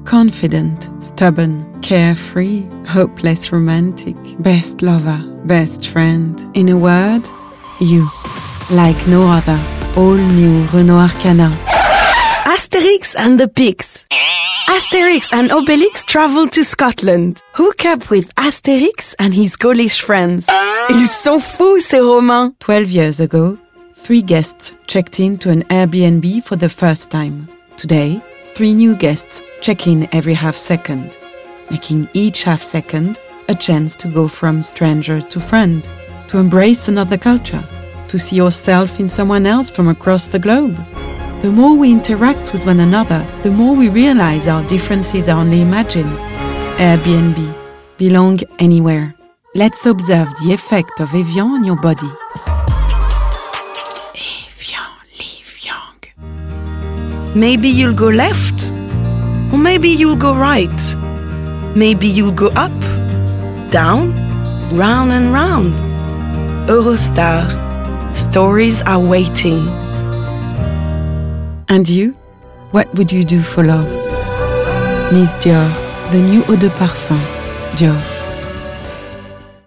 Confident, stubborn, carefree, hopeless romantic, best lover, best friend. In a word, you. Like no other. All new Renault Arcana. Asterix and the Pigs. Asterix and Obelix travel to Scotland. Hook up with Asterix and his Gaulish friends. Ils sont fous, ces Romains. 12 years ago, 3 guests checked in to an Airbnb for the first time. Today, 3 new guests check in every half second, making each half second a chance to go from stranger to friend, to embrace another culture, to see yourself in someone else from across the globe. The more we interact with one another, the more we realize our differences are only imagined. Airbnb. Belong anywhere. Let's observe the effect of Evian on your body. Evian, live young. Maybe you'll go left, or maybe you'll go right. Maybe you'll go up, down, round and round. Eurostar. Stories are waiting. And you? What would you do for love? Miss Dior, the new eau de parfum. Dior.